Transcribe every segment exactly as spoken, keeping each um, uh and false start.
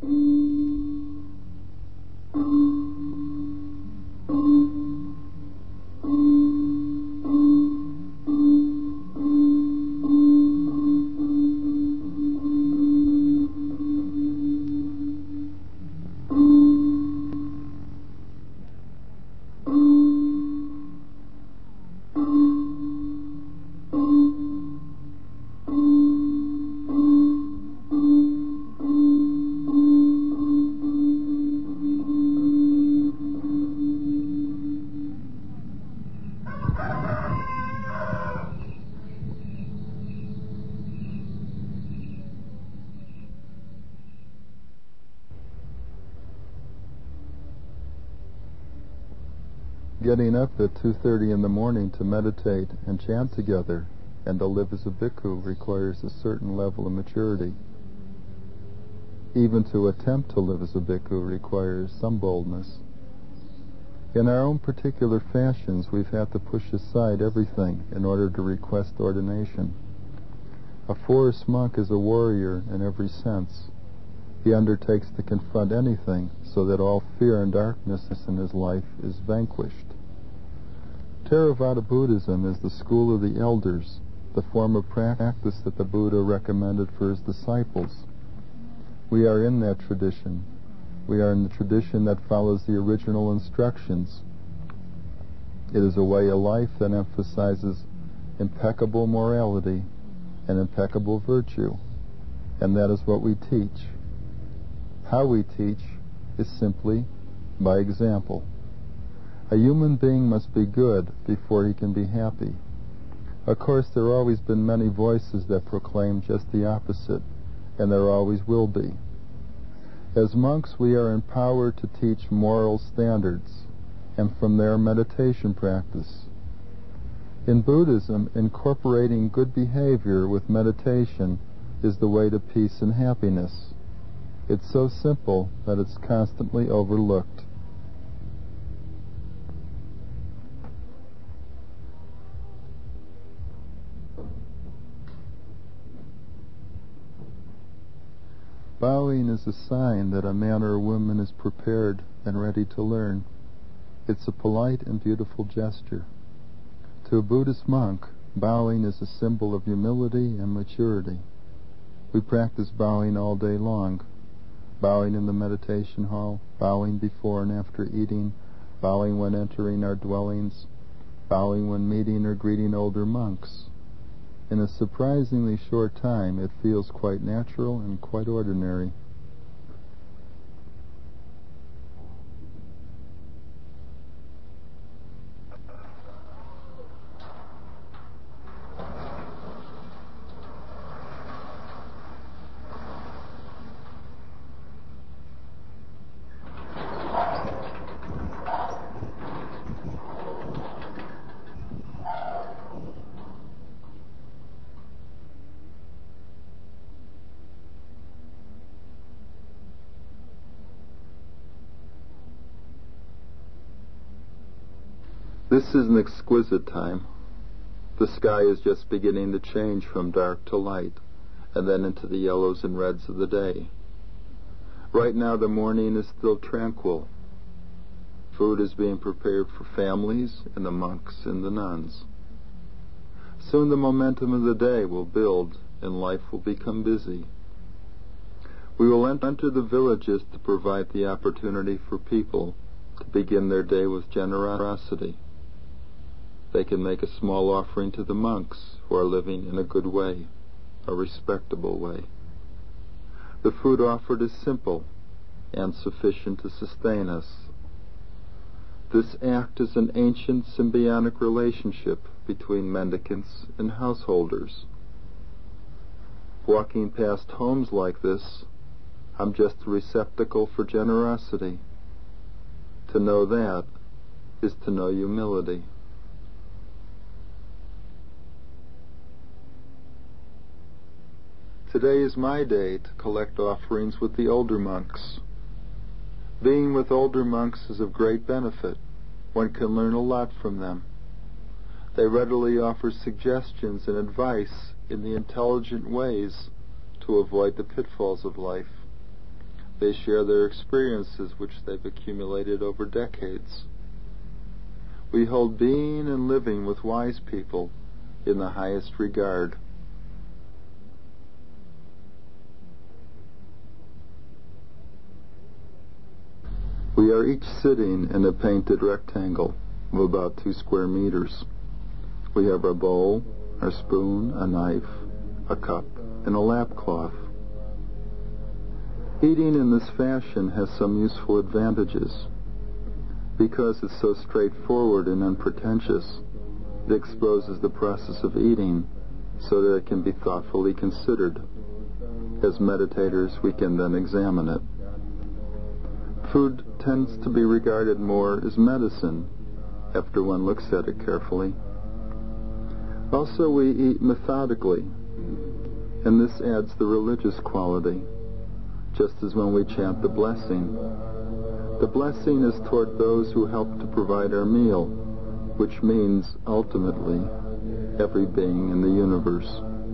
Getting up at two thirty in the morning to meditate and chant together and to live as a bhikkhu requires a certain level of maturity. Even to attempt to live as a bhikkhu requires some boldness. In our own particular fashions, we've had to push aside everything in order to request ordination. A forest monk is a warrior in every sense. He undertakes to confront anything so that all fear and darkness in his life is vanquished. Theravada Buddhism is the school of the elders, the form of practice that the Buddha recommended for his disciples. We are in that tradition. We are in the tradition that follows the original instructions. It is a way of life that emphasizes impeccable morality and impeccable virtue, and that is what we teach. How we teach is simply by example. A human being must be good before he can be happy. Of course, there have always been many voices that proclaim just the opposite, and there always will be. As monks, we are empowered to teach moral standards, and from there, meditation practice. In Buddhism, incorporating good behavior with meditation is the way to peace and happiness. It's so simple that it's constantly overlooked. Bowing is a sign that a man or a woman is prepared and ready to learn. It's a polite and beautiful gesture. To a Buddhist monk, bowing is a symbol of humility and maturity. We practice bowing all day long. Bowing in the meditation hall, bowing before and after eating, bowing when entering our dwellings, bowing when meeting or greeting older monks. In a surprisingly short time, it feels quite natural and quite ordinary. This is an exquisite time. The sky is just beginning to change from dark to light, and then into the yellows and reds of the day. Right now the morning is still tranquil. Food is being prepared for families and the monks and the nuns. Soon the momentum of the day will build and life will become busy. We will enter the villages to provide the opportunity for people to begin their day with generosity. They can make a small offering to the monks who are living in a good way, a respectable way. The food offered is simple and sufficient to sustain us. This act is an ancient symbiotic relationship between mendicants and householders. Walking past homes like this, I'm just a receptacle for generosity. To know that is to know humility. Today is my day to collect offerings with the older monks. Being with older monks is of great benefit. One can learn a lot from them. They readily offer suggestions and advice in the intelligent ways to avoid the pitfalls of life. They share their experiences which they've accumulated over decades. We hold being and living with wise people in the highest regard. We are each sitting in a painted rectangle of about two square meters. We have our bowl, our spoon, a knife, a cup, and a lap cloth. Eating in this fashion has some useful advantages. Because it's so straightforward and unpretentious, it exposes the process of eating so that it can be thoughtfully considered. As meditators, we can then examine it. Food tends to be regarded more as medicine after one looks at it carefully. Also, we eat methodically, and this adds the religious quality, just as when we chant the blessing. The blessing is toward those who help to provide our meal, which means, ultimately, every being in the universe.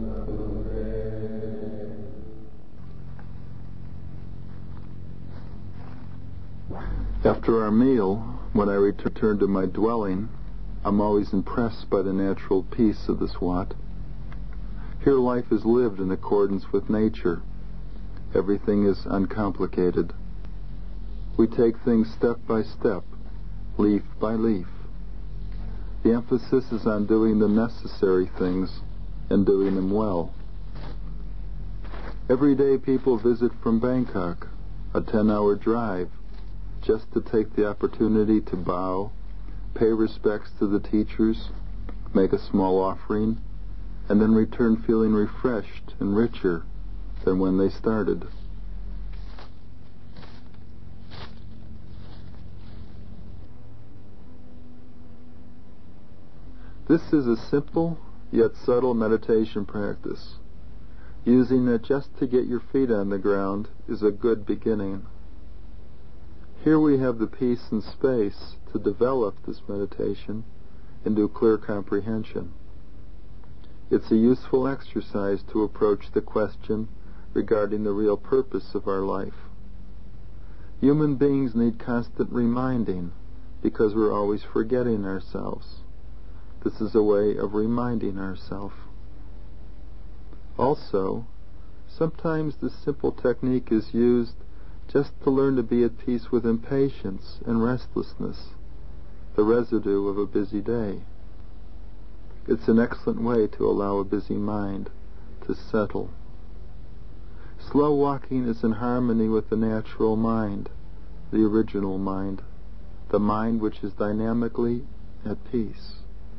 After our meal, when I return to my dwelling, I'm always impressed by the natural peace of this Wat. Here life is lived in accordance with nature. Everything is uncomplicated. We take things step by step, leaf by leaf. The emphasis is on doing the necessary things and doing them well. Every day people visit from Bangkok, a ten-hour drive, just to take the opportunity to bow, pay respects to the teachers, make a small offering, and then return feeling refreshed and richer than when they started. This is a simple yet subtle meditation practice. Using it just to get your feet on the ground is a good beginning. Here we have the peace and space to develop this meditation into clear comprehension. It's a useful exercise to approach the question regarding the real purpose of our life. Human beings need constant reminding because we're always forgetting ourselves. This is a way of reminding ourselves. Also, sometimes this simple technique is used just to learn to be at peace with impatience and restlessness, the residue of a busy day. It's an excellent way to allow a busy mind to settle. Slow walking is in harmony with the natural mind, the original mind, the mind which is dynamically at peace.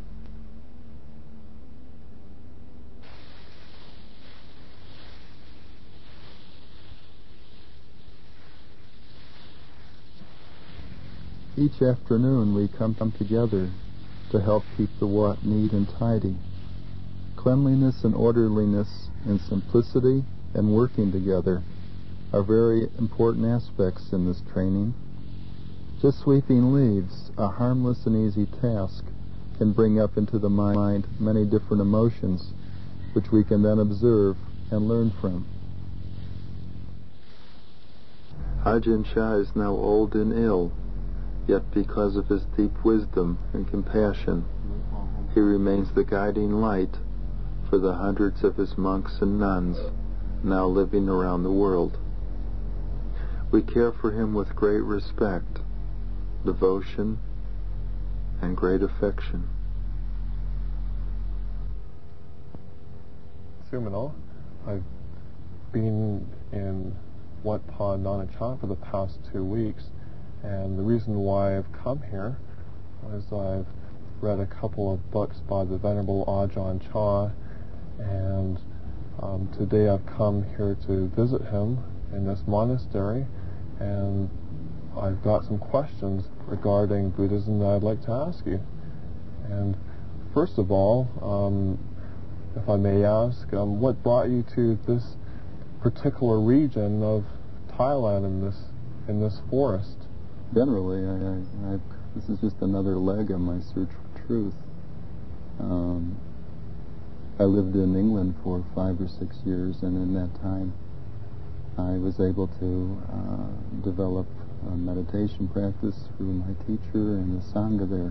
Each afternoon we come together to help keep the Wat neat and tidy. Cleanliness and orderliness and simplicity and working together are very important aspects in this training. Just sweeping leaves, a harmless and easy task, can bring up into the mind many different emotions which we can then observe and learn from. Ajahn Chah is now old and ill, yet because of his deep wisdom and compassion, he remains the guiding light for the hundreds of his monks and nuns now living around the world. We care for him with great respect, devotion, and great affection. Sumino, I've been in Wat Pa Nanachan for the past two weeks. And the reason why I've come here is I've read a couple of books by the Venerable Ajahn Chah, and um, today I've come here to visit him in this monastery, and I've got some questions regarding Buddhism that I'd like to ask you. And first of all, um, if I may ask, um, what brought you to this particular region of Thailand in this in this forest? Generally, I, I, I, this is just another leg of my search for truth. Um, I lived in England for five or six years, and in that time, I was able to uh, develop a meditation practice through my teacher and the Sangha there.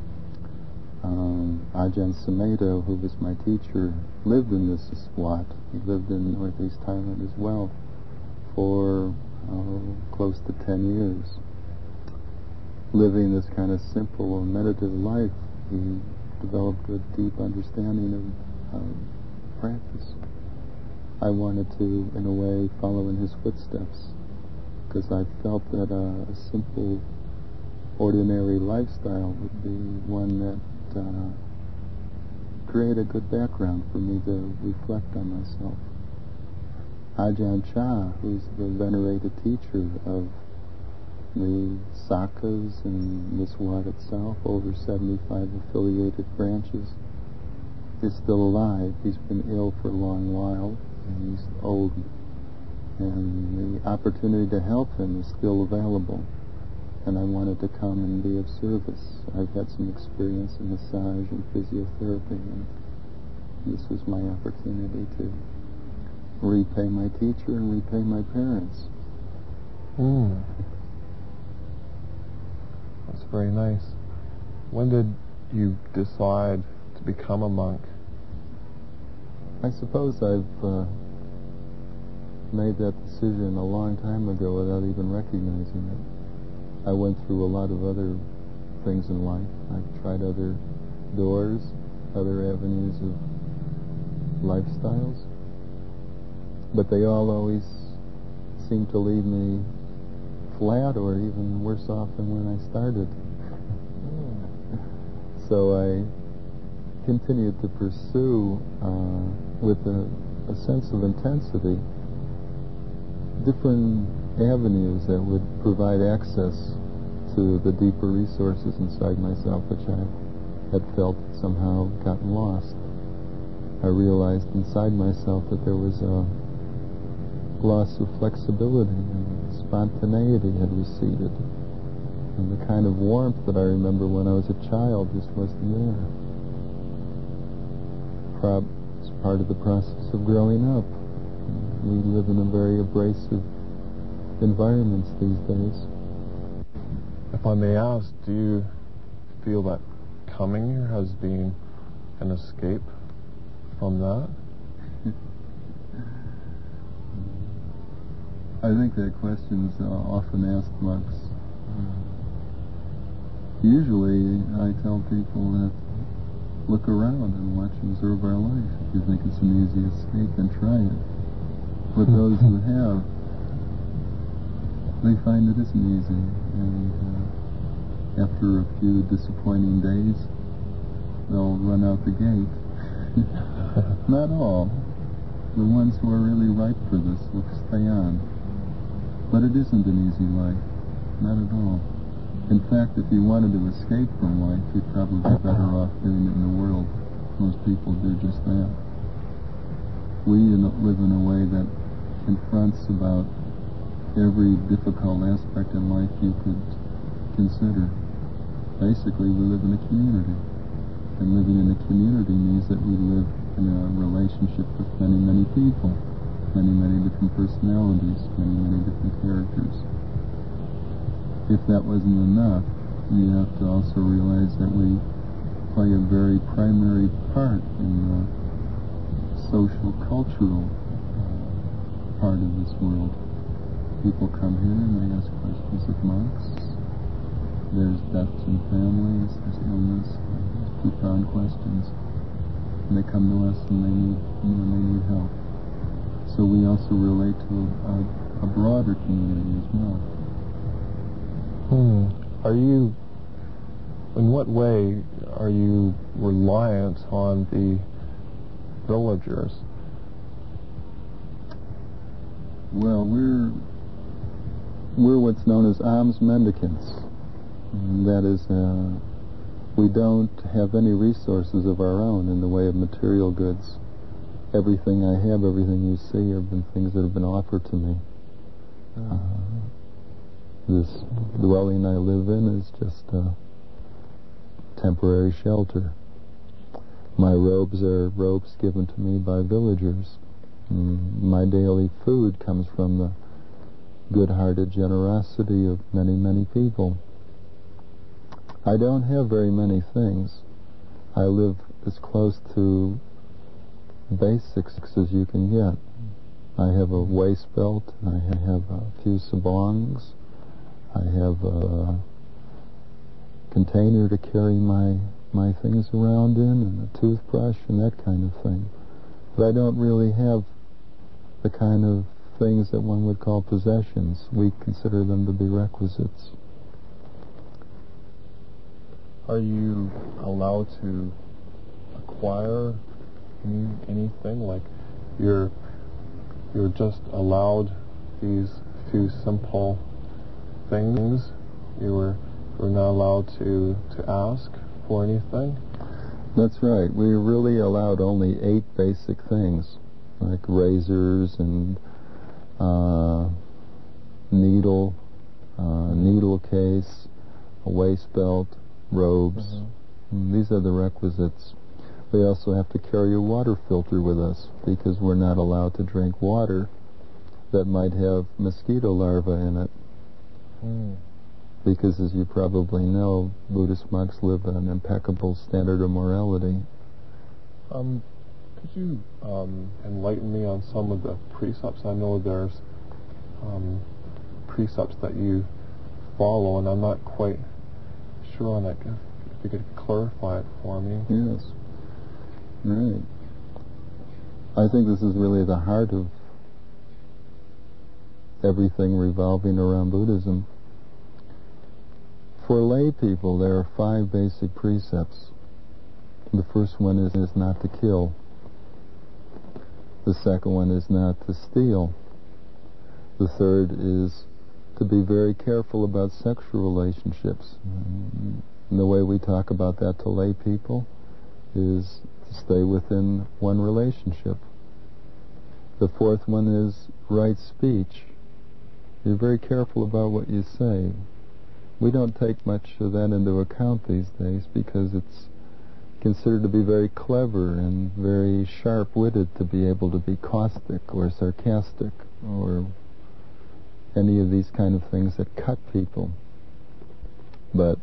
Um, Ajahn Sumedho, who was my teacher, lived in this Wat. He lived in northeast Thailand as well for oh, close to ten years. Living this kind of simple and meditative life, he developed a deep understanding of um, practice. I wanted to, in a way, follow in his footsteps, because I felt that uh, a simple, ordinary lifestyle would be one that uh, created a good background for me to reflect on myself. Ajahn Chah, who's the venerated teacher of the Sakhas in this Wat itself, over seventy-five affiliated branches, is still alive. He's been ill for a long while, and he's old, and the opportunity to help him is still available, and I wanted to come and be of service. I've had some experience in massage and physiotherapy, and this was my opportunity to repay my teacher and repay my parents. Mm. That's very nice. When did you decide to become a monk? I suppose I've uh, made that decision a long time ago without even recognizing it. I went through a lot of other things in life. I've tried other doors, other avenues of lifestyles, but they all always seem to leave me flat or even worse off than when I started. So I continued to pursue uh, with a, a sense of intensity different avenues that would provide access to the deeper resources inside myself, which I had felt somehow gotten lost. I realized inside myself that there was a loss of flexibility, and spontaneity had receded, and the kind of warmth that I remember when I was a child just wasn't there. Prob- it's part of the process of growing up. We live in a very abrasive environments these days. If I may ask, do you feel that coming here has been an escape from that? I think that question is uh, often asked monks. Usually I tell people that look around and watch and observe our life. If you think it's an easy escape, then try it. But those who have, they find it isn't easy, and uh, after a few disappointing days, they'll run out the gate. Not all. The ones who are really ripe for this will stay on. But it isn't an easy life. Not at all. In fact, if you wanted to escape from life, you'd probably be better off doing it in the world. Most people do just that. We live in a way that confronts about every difficult aspect in life you could consider. Basically, we live in a community. And living in a community means that we live in a relationship with many, many people, many, many different personalities, many, many different characters. If that wasn't enough, you have to also realize that we play a very primary part in the social, cultural part of this world. People come here and they ask questions of monks. There's deaths in families, there's illness, there's profound questions. And they come to us and they need, you know, they need help. So we also relate to a, a broader community as well. Hmm. Are you, in what way are you reliant on the villagers? Well, we're we're what's known as alms mendicants. And that is, uh, we don't have any resources of our own in the way of material goods. Everything I have, everything you see, have been things that have been offered to me. Uh, this dwelling I live in is just a temporary shelter. My robes are robes given to me by villagers. Mm, my daily food comes from the good-hearted generosity of many, many people. I don't have very many things. I live as close to basics as you can get. I have a waist belt, I have a few sabangs, I have a container to carry my, my things around in, and a toothbrush and that kind of thing. But I don't really have the kind of things that one would call possessions. We consider them to be requisites. Are you allowed to acquire any, anything? Like you're you're just allowed these few simple things? You were, were not allowed to, to ask for anything? That's right. We were really allowed only eight basic things, like razors and uh, needle, uh, needle case, a waist belt, robes. Mm-hmm. These are the requisites. We also have to carry a water filter with us because we're not allowed to drink water that might have mosquito larvae in it. Mm. Because, as you probably know, Buddhist monks live an impeccable standard of morality. Um, could you um, enlighten me on some of the precepts? I know there's um, precepts that you follow, and I'm not quite sure on that. If you could clarify it for me. Yes. Right. I think this is really the heart of everything revolving around Buddhism. For lay people, there are five basic precepts. The first one is, is not to kill. The second one is not to steal. The third is to be very careful about sexual relationships. And the way we talk about that to lay people is to stay within one relationship. The fourth one is right speech. You're very careful about what you say. We don't take much of that into account these days because it's considered to be very clever and very sharp-witted to be able to be caustic or sarcastic or any of these kind of things that cut people. But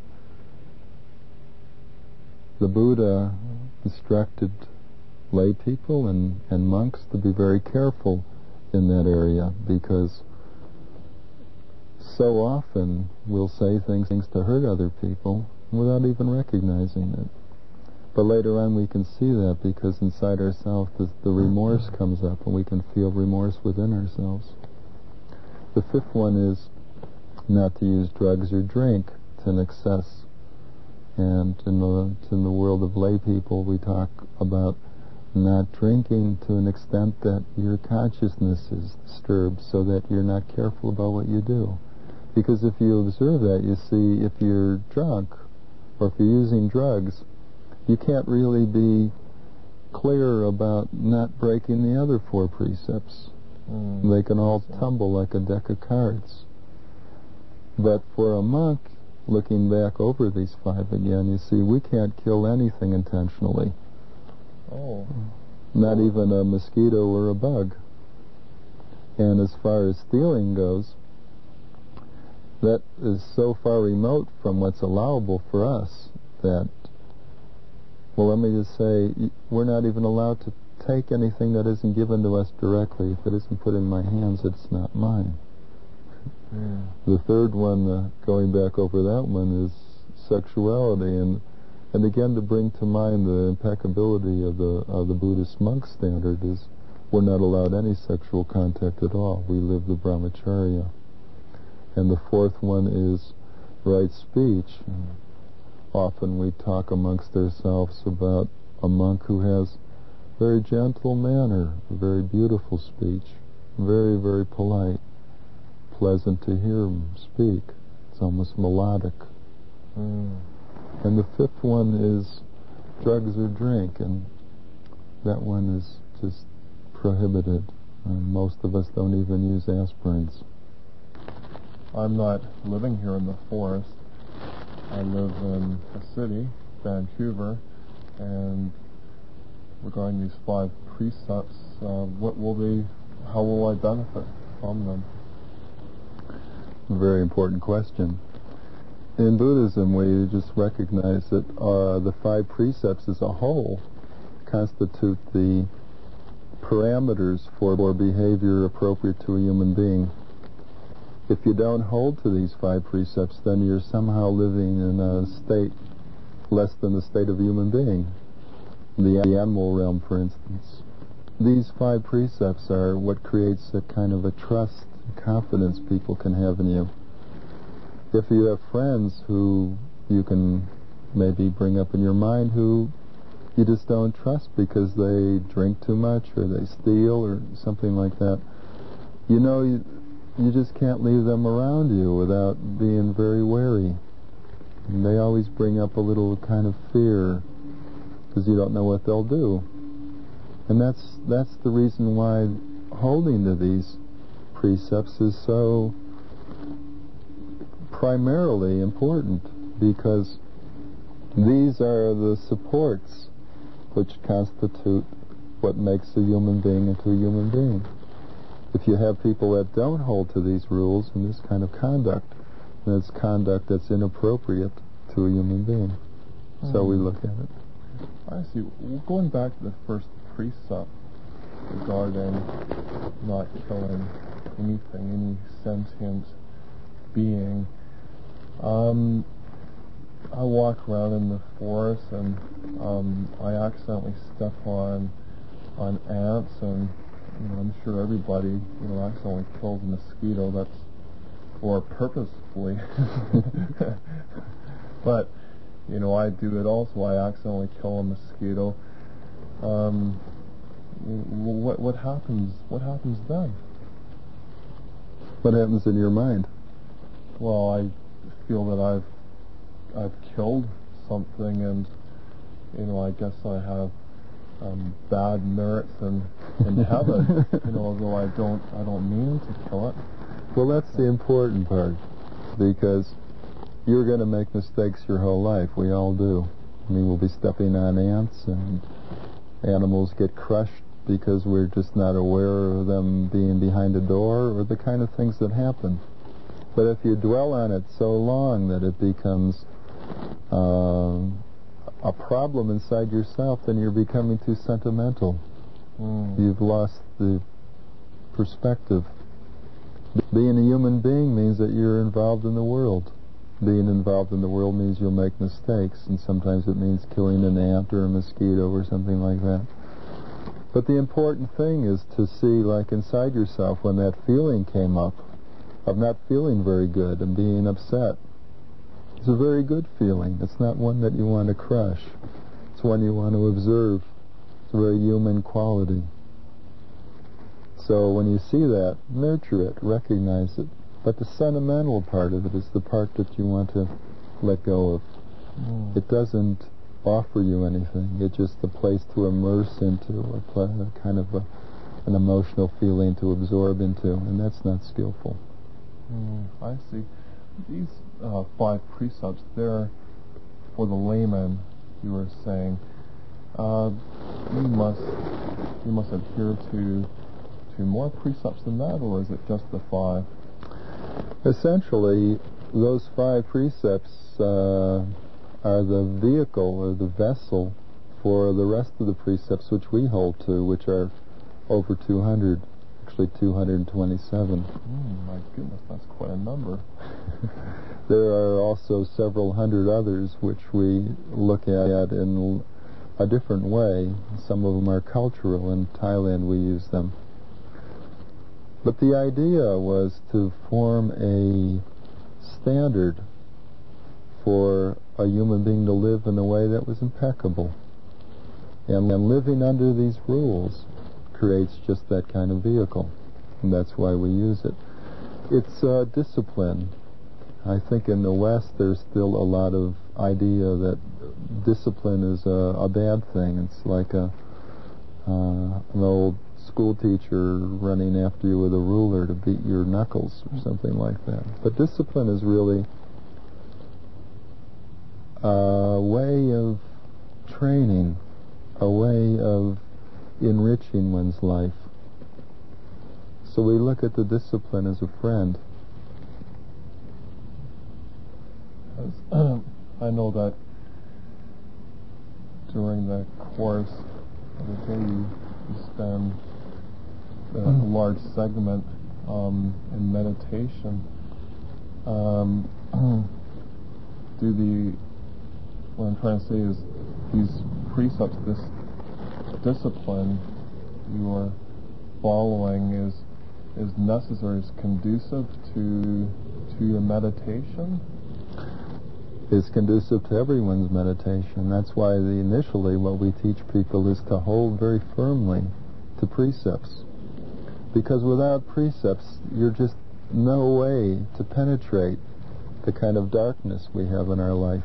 the Buddha instructed lay people and, and monks to be very careful in that area because so often we'll say things, things to hurt other people without even recognizing it. But later on we can see that because inside ourselves the, the remorse comes up and we can feel remorse within ourselves. The fifth one is not to use drugs or drink to an excess. And in the, in the world of lay people we talk about not drinking to an extent that your consciousness is disturbed so that you're not careful about what you do. Because if you observe that, you see if you're drunk or if you're using drugs, you can't really be clear about not breaking the other four precepts. Mm. They can all tumble like a deck of cards. But for a monk, looking back over these five again, you see we can't kill anything intentionally. Oh. Not even a mosquito or a bug. And as far as stealing goes, that is so far remote from what's allowable for us that, well, let me just say, we're not even allowed to take anything that isn't given to us directly. If it isn't put in my hands, it's not mine. Mm. The third one, uh, going back over that one, is sexuality, and and again to bring to mind the impeccability of the of the Buddhist monk standard is we're not allowed any sexual contact at all. We live the brahmacharya. And the fourth one is right speech. Mm. Often we talk amongst ourselves about a monk who has very gentle manner, very beautiful speech, very, very polite, pleasant to hear him speak. It's almost melodic. Mm. And the fifth one is drugs or drink, and that one is just prohibited. Um, most of us don't even use aspirins. I'm not living here in the forest. I live in a city, Vancouver, and regarding these five precepts, uh, what will they, how will I benefit from them? A very important question. In Buddhism, we just recognize that uh, the five precepts as a whole constitute the parameters for, for behavior appropriate to a human being. If you don't hold to these five precepts, then you're somehow living in a state less than the state of a human being. The, the animal realm, for instance. These five precepts are what creates a kind of a trust and confidence people can have in you. If you have friends who you can maybe bring up in your mind who you just don't trust because they drink too much or they steal or something like that, you know, you, you just can't leave them around you without being very wary. And they always bring up a little kind of fear because you don't know what they'll do. And that's that's the reason why holding to these precepts is so primarily important, because these are the supports which constitute what makes a human being into a human being. If you have people that don't hold to these rules and this kind of conduct, then it's conduct that's inappropriate to a human being. Mm. So we look at it. I see. Well, going back to the first precept regarding not killing anything, any sentient being, um, I walk around in the forest and um, I accidentally step on on ants, and you know, I'm sure everybody you know accidentally kills a mosquito. That's or purposefully, but you know I do it also. I accidentally kill a mosquito. Um, what what happens? What happens then? What happens in your mind? Well, I feel that I've I've killed something, and you know, I guess I have um, bad merits in, in heaven. You know, although I don't I don't mean to kill it. Well, that's the important part, because you're going to make mistakes your whole life. We all do. I mean, we'll be stepping on ants, and animals get crushed because we're just not aware of them being behind a door, or the kind of things that happen. But if you dwell on it so long that it becomes uh, a problem inside yourself, then you're becoming too sentimental. Mm. You've lost the perspective. Being a human being means that you're involved in the world. Being involved in the world means you'll make mistakes, and sometimes it means killing an ant or a mosquito or something like that. But the important thing is to see, like inside yourself, when that feeling came up of not feeling very good and being upset. It's a very good feeling. It's not one that you want to crush. It's one you want to observe. It's a very human quality. So when you see that, nurture it, recognize it. But the sentimental part of it is the part that you want to let go of. Mm. It doesn't offer you anything. It's just a place to immerse into, a, pl- a kind of a, an emotional feeling to absorb into, and that's not skillful. Mm, I see. These uh, five precepts, they're for the layman, you were saying. Uh, you must you must adhere to to more precepts than that, or is it just the five? Essentially, those five precepts uh, are the vehicle or the vessel for the rest of the precepts which we hold to, which are over two hundred. Actually two hundred twenty-seven. Mm, my goodness, that's quite a number. There are also several hundred others which we look at in a different way. Some of them are cultural. In Thailand we use them. But the idea was to form a standard for a human being to live in a way that was impeccable. And, and living under these rules creates just that kind of vehicle, and that's why we use it. It's uh, discipline. I think in the West there's still a lot of idea that discipline is a, a bad thing. It's like a uh, an old school teacher running after you with a ruler to beat your knuckles or something like that. But discipline is really a way of training a way of enriching one's life. So we look at the discipline as a friend. I know that during the course of the day you, you spend a large segment um, in meditation. Um, do the what I'm trying to say is these precepts, this discipline you are following is is necessary, is conducive to to your meditation? Is conducive to everyone's meditation. That's why the, initially what we teach people is to hold very firmly to precepts. Because without precepts, you're just no way to penetrate the kind of darkness we have in our life.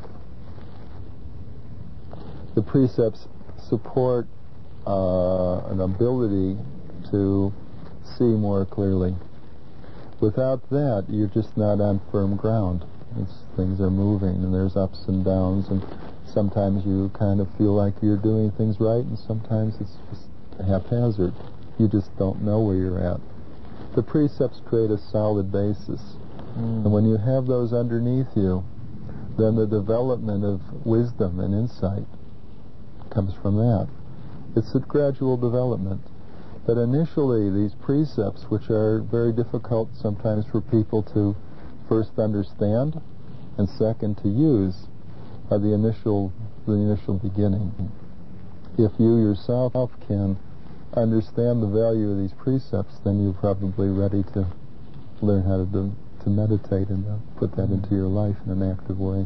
The precepts support uh, an ability to see more clearly. Without that, you're just not on firm ground. It's, things are moving, and there's ups and downs, and sometimes you kind of feel like you're doing things right, and sometimes it's just haphazard. You just don't know where you're at. The precepts create a solid basis. Mm. And when you have those underneath you, then the development of wisdom and insight comes from that. It's a gradual development. But initially, these precepts, which are very difficult sometimes for people to first understand, and second to use, are the initial, the initial beginning. If you yourself can understand the value of these precepts, then you're probably ready to learn how to do, to meditate and uh, put that into your life in an active way.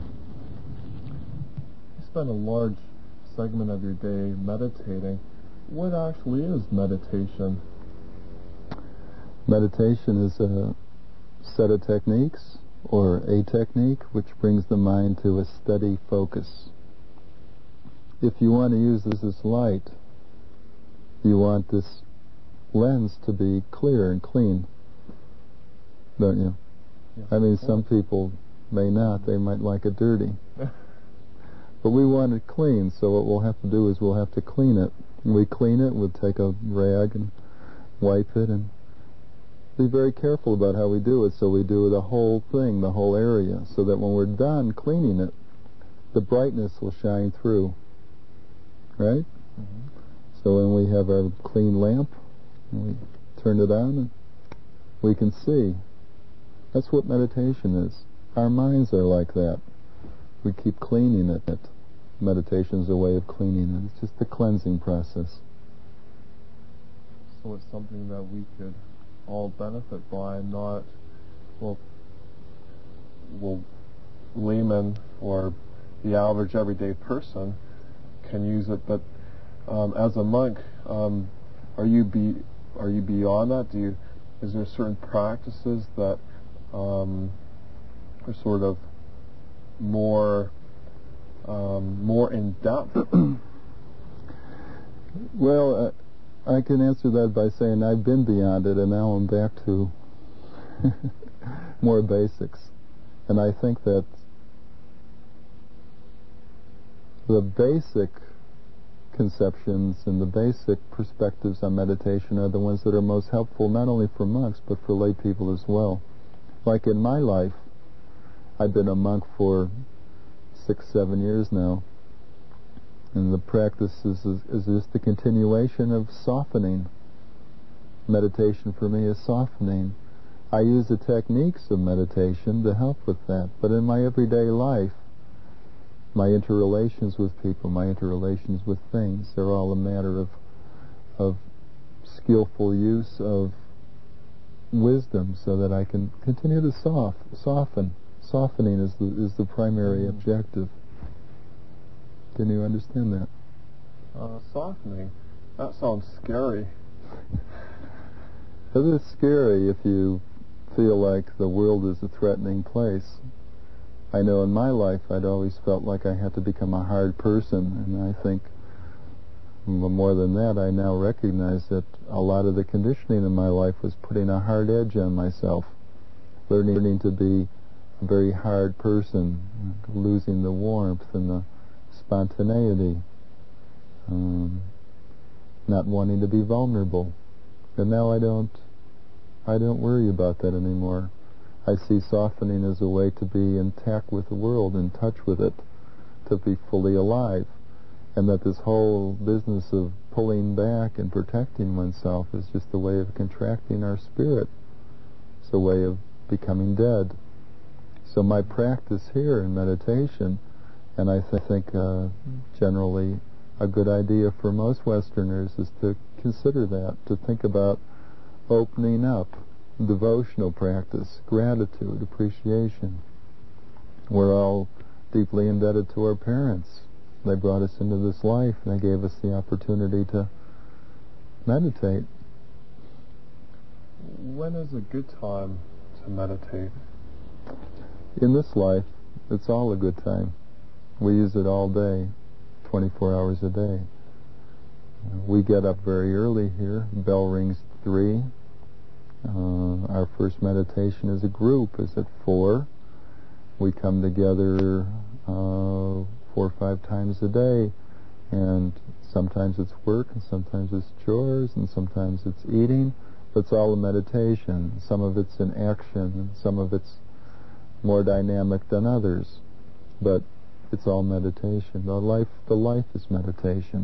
You spend a large segment of your day meditating. What actually is meditation? Meditation is a set of techniques, or a technique, which brings the mind to a steady focus. If you want to use this as light, you want this lens to be clear and clean, don't you? Yes. I mean, some people may not. They might like it dirty. But we want it clean, so what we'll have to do is we'll have to clean it. When we clean it, we'll take a rag and wipe it, and be very careful about how we do it, so we do the whole thing, the whole area, so that when we're done cleaning it, the brightness will shine through. Right? Mm-hmm. So when we have our clean lamp, we turn it on, and we can see. That's what meditation is. Our minds are like that. We keep cleaning it. Meditation is a way of cleaning it. It's just a cleansing process. So it's something that we could all benefit by, not, well, well, layman or the average everyday person can use it, but um, as a monk, um, are you be are you beyond that? Do you is there certain practices that um, are sort of more um, more in depth? Well, uh, I can answer that by saying I've been beyond it, and now I'm back to more basics. And I think that the basic conceptions and the basic perspectives on meditation are the ones that are most helpful, not only for monks, but for lay people as well. Like in my life, I've been a monk for six, seven years now. And the practice is, is, is just the continuation of softening. Meditation for me is softening. I use the techniques of meditation to help with that. But in my everyday life, my interrelations with people, my interrelations with things, they're all a matter of of skillful use of wisdom so that I can continue to soft, soften. Softening is the, is the primary mm. objective. Can you understand that? Uh, softening? That sounds scary. It is scary if you feel like the world is a threatening place. I know in my life I'd always felt like I had to become a hard person, and I think more than that, I now recognize that a lot of the conditioning in my life was putting a hard edge on myself, learning to be a very hard person, losing the warmth and the spontaneity, um, not wanting to be vulnerable. And now I don't, I don't worry about that anymore. I see softening as a way to be intact with the world, in touch with it, to be fully alive. And that this whole business of pulling back and protecting oneself is just a way of contracting our spirit. It's a way of becoming dead. So my practice here in meditation, and I th- think uh, generally a good idea for most Westerners, is to consider that, to think about opening up, devotional practice, gratitude, appreciation. We're all deeply indebted to our parents. They brought us into this life, and they gave us the opportunity to meditate. When is a good time to meditate? In this life, it's all a good time. We use it all day, twenty-four hours a day. We get up very early here. Bell rings three. Uh, our first meditation as a group is at four. We come together uh, four or five times a day, and sometimes it's work, and sometimes it's chores, and sometimes it's eating. But it's all a meditation. Some of it's in action, and some of it's more dynamic than others. But it's all meditation. The life, the life is meditation.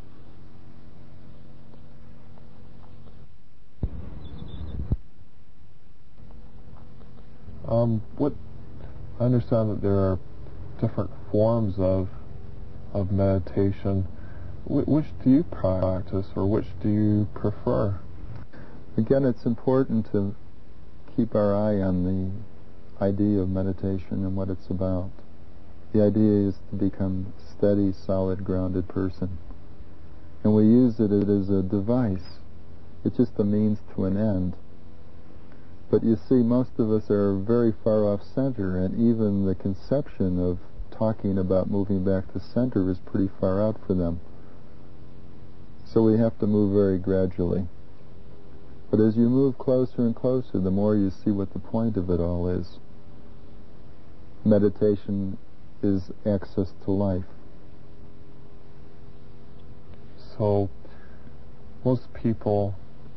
Um, what I understand that there are different forms of of meditation. Wh- which do you practice, or which do you prefer? Again, it's important to keep our eye on the idea of meditation and what it's about. The idea is to become a steady, solid, grounded person. And we use it as a device. It's just a means to an end. But you see, most of us are very far off center, and even the conception of talking about moving back to center is pretty far out for them. So we have to move very gradually. But as you move closer and closer, the more you see what the point of it all is. Meditation is access to life. So, most people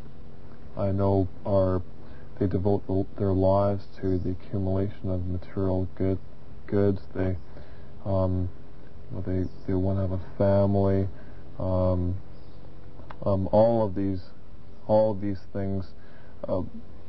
I know are, they devote the, their lives to the accumulation of material good, goods. They, um, you know, they, they want to have a family. Um, um, all of these, all of these things. Uh,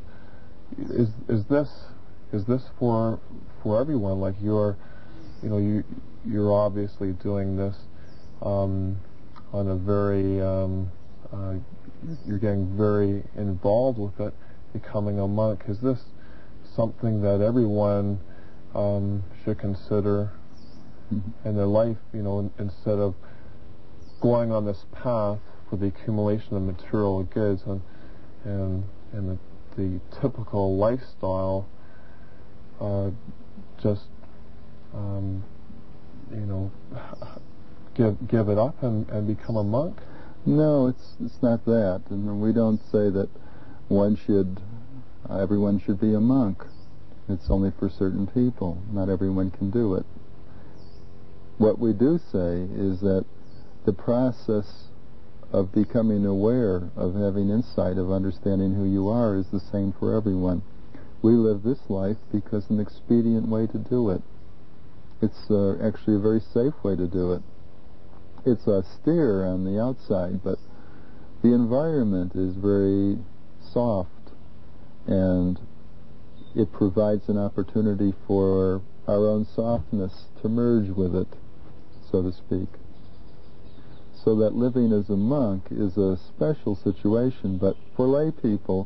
is is this is this for for everyone? Like you're, you know, you you're obviously doing this um, on a very, um, uh, you're getting very involved with it, becoming a monk. Is this something that everyone um, should consider mm-hmm. in their life? You know, in, instead of going on this path for the accumulation of material goods and and and the, the typical lifestyle, uh, just um, you know, give give it up and, and become a monk? No, it's it's not that, and we don't say that one should, uh, everyone should be a monk. It's only for certain people. Not everyone can do it. What we do say is that the process of becoming aware, of having insight, of understanding who you are, is the same for everyone. We live this life because an expedient way to do it. It's uh, actually a very safe way to do it. It's austere on the outside, but the environment is very soft, and it provides an opportunity for our own softness to merge with it, so to speak. So that living as a monk is a special situation, but for lay people,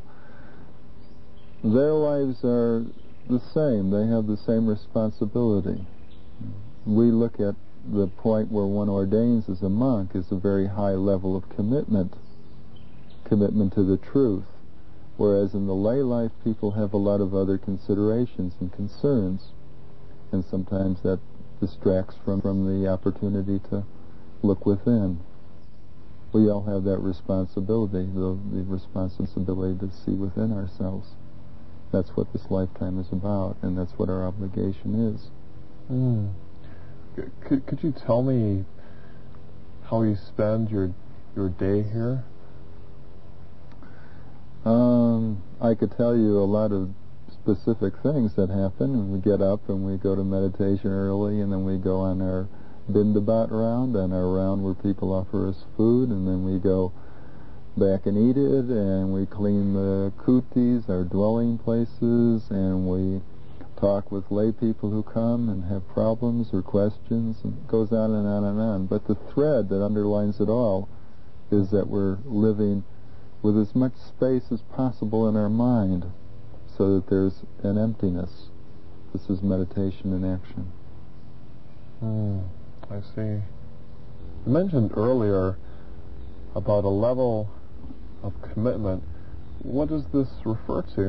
their lives are the same. They have the same responsibility. We look at the point where one ordains as a monk as a very high level of commitment, commitment to the truth, whereas in the lay life people have a lot of other considerations and concerns, and sometimes that distracts from, from the opportunity to look within. We all have that responsibility, the, the responsibility to see within ourselves. That's what this lifetime is about, and that's what our obligation is. Mm. Could, could you tell me how you spend your your day here? Um, I could tell you a lot of specific things that happen. We get up and we go to meditation early, and then we go on our bindabat round, on our round where people offer us food, and then we go back and eat it, and we clean the kutis, our dwelling places, and we talk with lay people who come and have problems or questions, and it goes on and on and on. But the thread that underlines it all is that we're living with as much space as possible in our mind so that there's an emptiness. This is meditation in action. Hmm, I see. You mentioned earlier about a level of commitment. What does this refer to?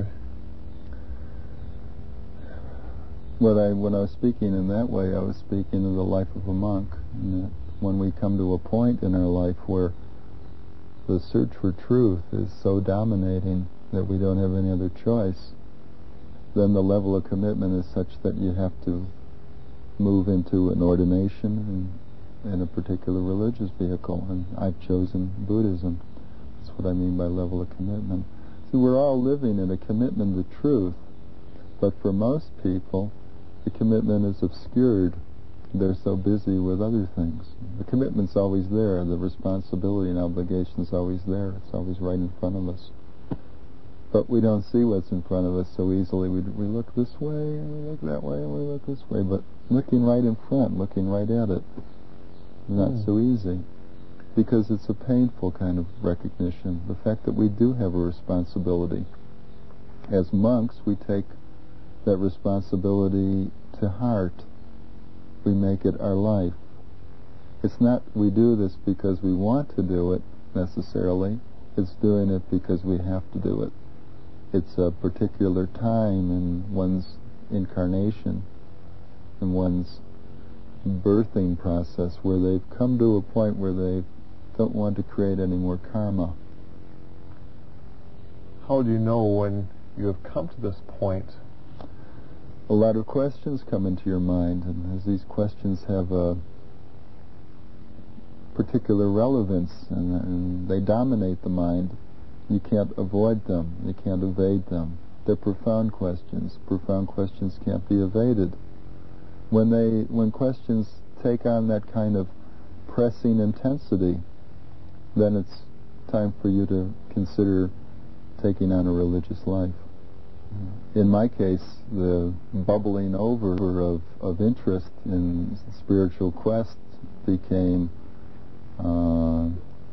What I, when I was speaking in that way, I was speaking of the life of a monk. And that when we come to a point in our life where the search for truth is so dominating that we don't have any other choice, then the level of commitment is such that you have to move into an ordination in, in a particular religious vehicle. And I've chosen Buddhism. That's what I mean by level of commitment. See, we're all living in a commitment to truth, but for most people, the commitment is obscured. They're so busy with other things. The commitment's always there. The responsibility and obligation's always there. It's always right in front of us. But we don't see what's in front of us so easily. We, we look this way, and we look that way, and we look this way. But looking right in front, looking right at it, not mm. so easy. Because it's a painful kind of recognition. The fact that we do have a responsibility. As monks, we take that responsibility to heart. We make it our life. It's not we do this because we want to do it necessarily. It's doing it because we have to do it. It's a particular time in one's incarnation, in one's birthing process, where they've come to a point where they don't want to create any more karma. How do you know when you have come to this point? A lot of questions come into your mind, and as these questions have a particular relevance and, and they dominate the mind, you can't avoid them, you can't evade them. They're profound questions. Profound questions can't be evaded. When they, when questions take on that kind of pressing intensity, then it's time for you to consider taking on a religious life. In my case, the bubbling over of, of interest in spiritual quest became uh,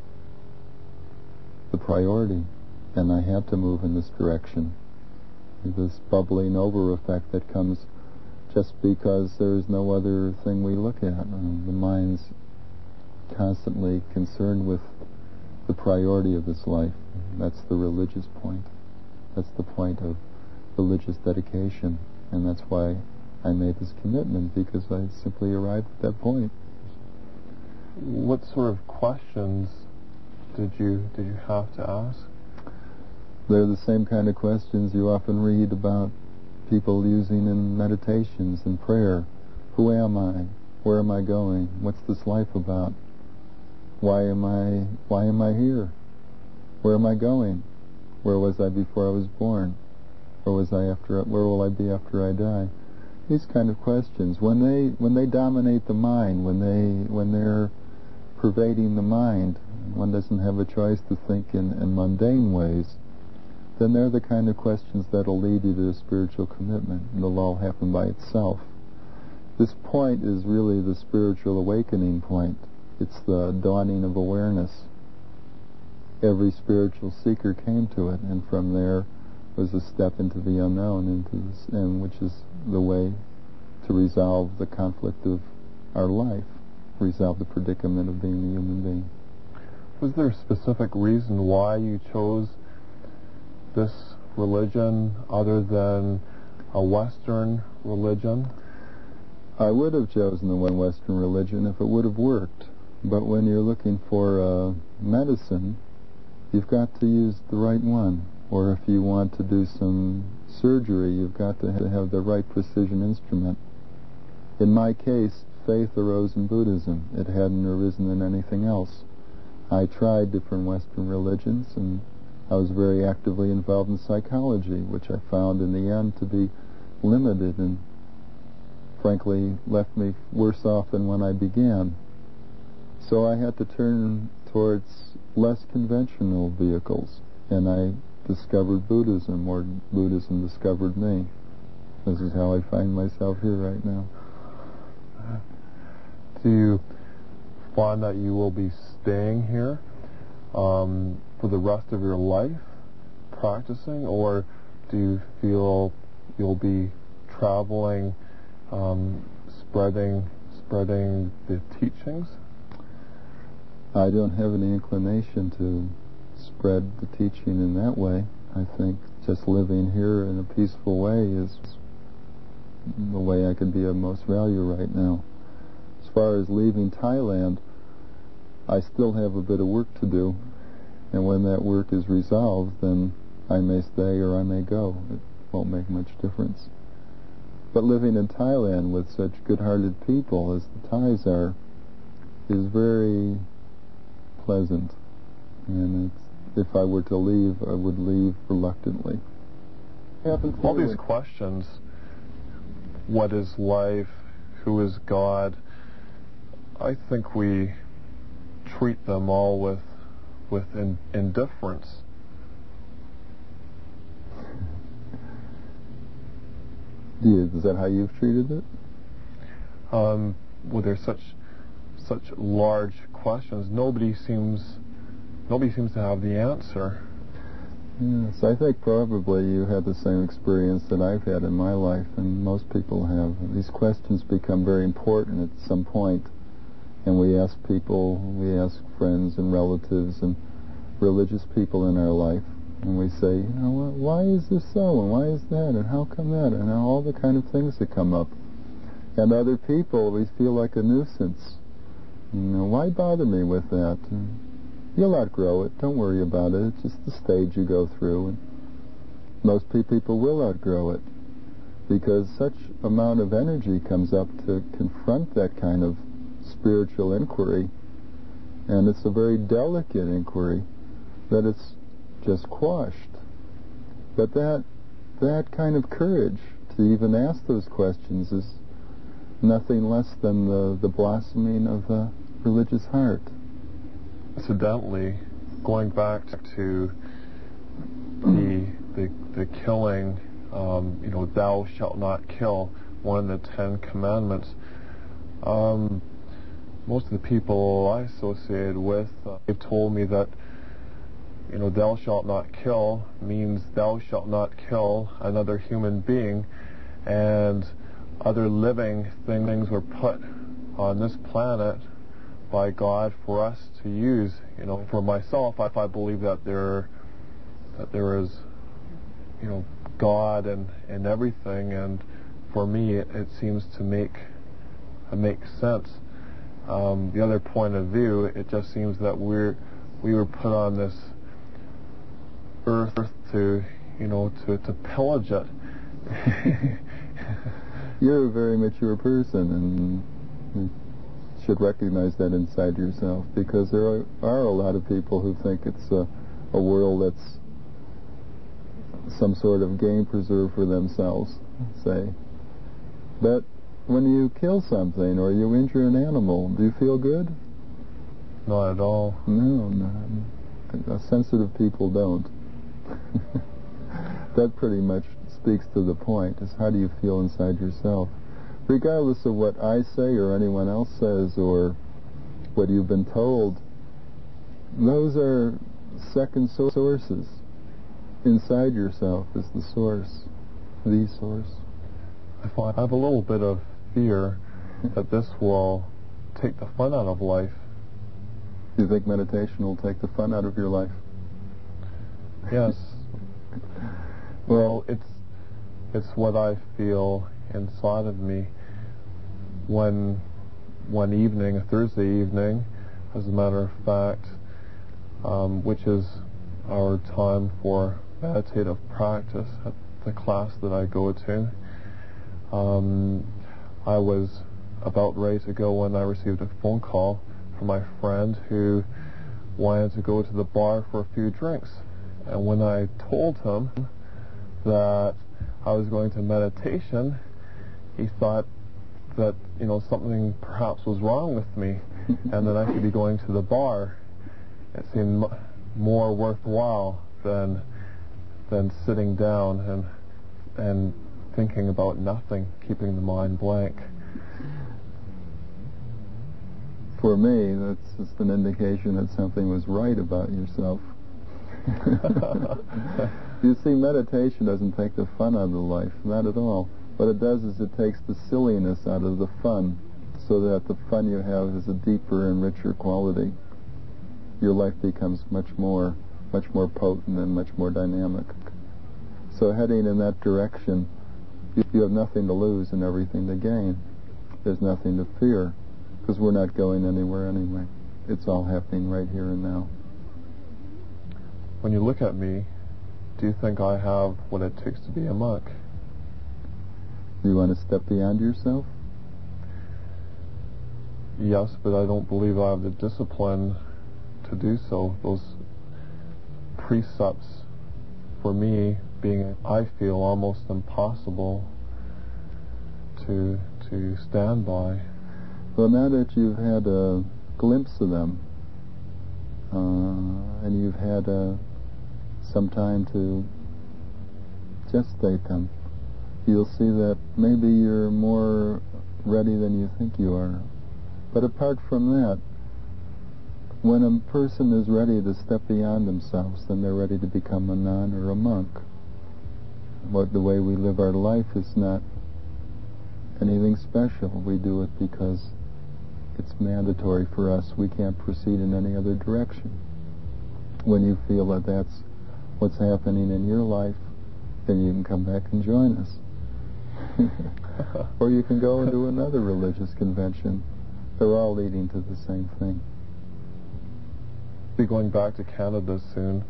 the priority, and I had to move in this direction. This bubbling over effect that comes just because there's no other thing we look at. Uh, the mind's constantly concerned with the priority of this life. That's the religious point. That's the point of religious dedication, and that's why I made this commitment, because I simply arrived at that point. What sort of questions did you did you have to ask? They're the same kind of questions you often read about people using in meditations and prayer. Who am I? Where am I going? What's this life about? Why am I why am I here? Where am I going? Where was I before I was born? Where was I after where will I be after I die? These kind of questions, when they when they dominate the mind, when they when they're pervading the mind, one doesn't have a choice to think in, in mundane ways, then they're the kind of questions that'll lead you to a spiritual commitment, and it'll all happen by itself. This point is really the spiritual awakening point. It's the dawning of awareness. Every spiritual seeker came to it, and from there was a step into the unknown, into this, and which is the way to resolve the conflict of our life, resolve the predicament of being a human being. Was there a specific reason why you chose this religion other than a Western religion? I would have chosen the one Western religion if it would have worked. But when you're looking for uh, medicine, you've got to use the right one. Or if you want to do some surgery, you've got to have the right precision instrument. In my case, faith arose in Buddhism. It hadn't arisen in anything else. I tried different Western religions, and I was very actively involved in psychology, which I found in the end to be limited and frankly left me worse off than when I began. So I had to turn towards less conventional vehicles, and I discovered Buddhism, or Buddhism discovered me. This is how I find myself here right now. Do you find that you will be staying here um, for the rest of your life practicing, or do you feel you'll be traveling, um, spreading spreading the teachings? I don't have any inclination to spread the teaching in that way. I think just living here in a peaceful way is the way I could be of most value right now. As far as leaving Thailand, I still have a bit of work to do, and when that work is resolved, then I may stay or I may go. It won't make much difference. But living in Thailand with such good-hearted people as the Thais are is very pleasant, and it's, if I were to leave, I would leave reluctantly. All these questions, what is life, who is God, I think we treat them all with with in, indifference. Yeah, is that how you've treated it? Um, well, there's such such large questions. Nobody seems nobody seems to have the answer. Yes, I think probably you had the same experience that I've had in my life, and most people have. These questions become very important at some point, and we ask people, we ask friends and relatives and religious people in our life, and we say, you know, why is this so, and why is that, and how come that, and all the kind of things that come up. And other people, we feel like a nuisance. You know, why bother me with that? And you'll outgrow it. Don't worry about it. It's just the stage you go through. And most people will outgrow it, because such amount of energy comes up to confront that kind of spiritual inquiry, and it's a very delicate inquiry, that it's just quashed. But that that kind of courage to even ask those questions is nothing less than the, the blossoming of the religious heart. Incidentally, going back to the the, the killing, um, you know, thou shalt not kill, one of the Ten Commandments. Um, most of the people I associated with, uh, they've told me that, you know, thou shalt not kill means thou shalt not kill another human being, and other living things were put on this planet by God for us to use. You know, for myself, I, I believe that there that there is, you know, God and, and everything, and for me it, it seems to make it makes sense. Um, the other point of view, it just seems that we're we were put on this earth to, you know, to, to pillage it. You're a very mature person, and you should recognize that inside yourself, because there are, are a lot of people who think it's a, a world that's some sort of game preserve for themselves, say. But when you kill something or you injure an animal, do you feel good? Not at all. No, no. Sensitive people don't. That pretty much speaks to the point, is how do you feel inside yourself? Regardless of what I say or anyone else says or what you've been told, those are second sources. Inside yourself is the source, the source. I have a little bit of fear that this will take the fun out of life. You think meditation will take the fun out of your life? Yes. Well, it's it's what I feel inside of me. One one evening, a Thursday evening, as a matter of fact, um, which is our time for meditative practice at the class that I go to, um, I was about ready to go when I received a phone call from my friend who wanted to go to the bar for a few drinks. And when I told him that I was going to meditation, he thought that, you know, something perhaps was wrong with me and that I should be going to the bar. It seemed m- more worthwhile than than sitting down and and thinking about nothing, keeping the mind blank. For me, that's just an indication that something was right about yourself. You see, meditation doesn't take the fun out of the life, not at all. What it does is it takes the silliness out of the fun, so that the fun you have is a deeper and richer quality. Your life becomes much more, much more potent and much more dynamic. So heading in that direction, you, you have nothing to lose and everything to gain. There's nothing to fear, because we're not going anywhere anyway. It's all happening right here and now. When you look at me, do you think I have what it takes to be a monk? Do you want to step beyond yourself? Yes, but I don't believe I have the discipline to do so. Those precepts, for me, being, I feel, almost impossible to to stand by. Well, now that you've had a glimpse of them, uh, and you've had uh, some time to gestate them, you'll see that maybe you're more ready than you think you are. But apart from that, when a person is ready to step beyond themselves, then they're ready to become a nun or a monk. What the way we live our life is not anything special. We do it because it's mandatory for us. We can't proceed in any other direction. When you feel that that's what's happening in your life, then you can come back and join us. Or you can go and do another religious convention. They're all leading to the same thing. Be going back to Canada soon.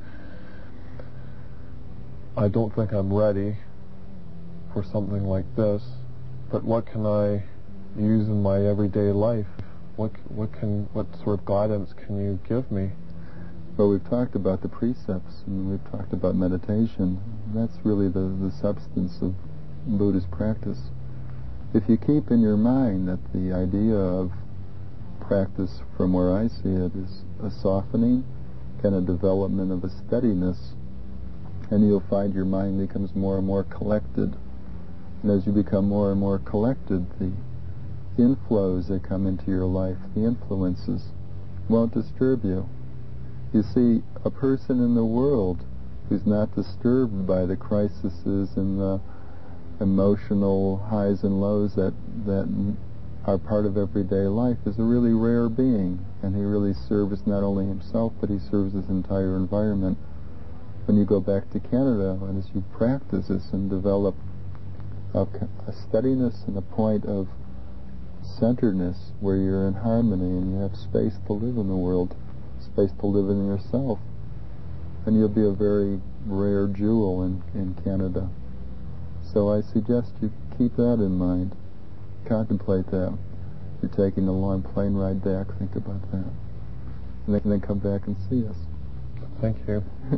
I don't think I'm ready for something like this, but what can I use in my everyday life? What what can what sort of guidance can you give me? Well, we've talked about the precepts and we've talked about meditation. That's really the, the substance of Buddhist practice. If you keep in your mind that the idea of practice, from where I see it, is a softening and a development of a steadiness, and you'll find your mind becomes more and more collected. And as you become more and more collected, the inflows that come into your life, the influences, won't disturb you. You see, a person in the world who's not disturbed by the crises and the emotional highs and lows that, that are part of everyday life is a really rare being, and he really serves not only himself, but he serves his entire environment. When you go back to Canada, and as you practice this and develop a, a steadiness and a point of centeredness where you're in harmony and you have space to live in the world, space to live in yourself, and you'll be a very rare jewel in, in Canada. So I suggest you keep that in mind. Contemplate that. If you're taking a long plane ride back, think about that. And then come back and see us. Thank you.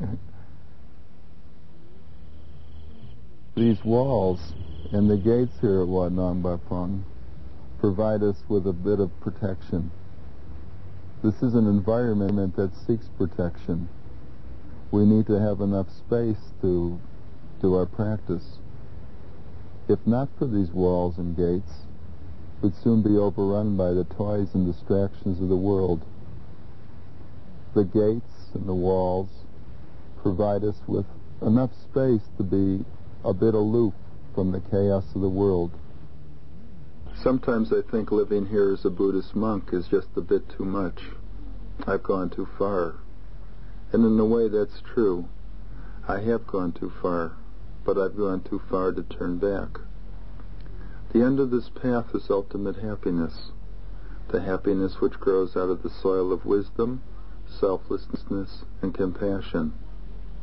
These walls and the gates here at Wat Nong Ba Pong provide us with a bit of protection. This is an environment that seeks protection. We need to have enough space to do our practice. If not for these walls and gates, we'd soon be overrun by the toys and distractions of the world. The gates and the walls provide us with enough space to be a bit aloof from the chaos of the world. Sometimes I think living here as a Buddhist monk is just a bit too much. I've gone too far. And in a way that's true. I have gone too far, but I've gone too far to turn back. The end of this path is ultimate happiness, the happiness which grows out of the soil of wisdom, selflessness, and compassion.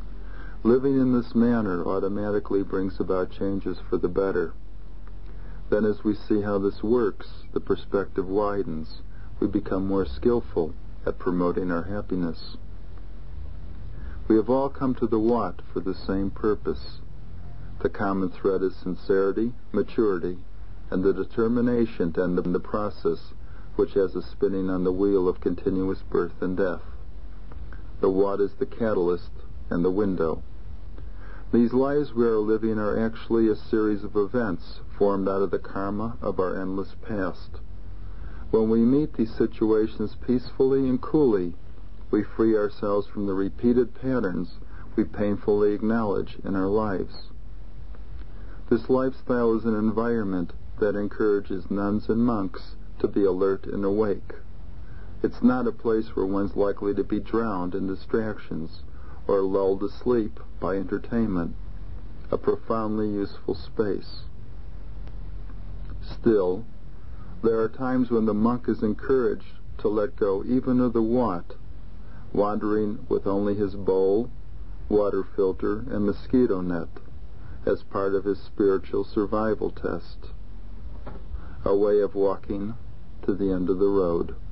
Living in this manner automatically brings about changes for the better. Then as we see how this works, the perspective widens. We become more skillful at promoting our happiness. We have all come to the Wat for the same purpose. The common thread is sincerity, maturity, and the determination to end the process which has us spinning on the wheel of continuous birth and death. The Wat is the catalyst and the window. These lives we are living are actually a series of events formed out of the karma of our endless past. When we meet these situations peacefully and coolly, we free ourselves from the repeated patterns we painfully acknowledge in our lives. This lifestyle is an environment that encourages nuns and monks to be alert and awake. It's not a place where one's likely to be drowned in distractions or lulled to sleep by entertainment, a profoundly useful space. Still, there are times when the monk is encouraged to let go even of the Wat, wandering with only his bowl, water filter, and mosquito net as part of his spiritual survival test, a way of walking to the end of the road.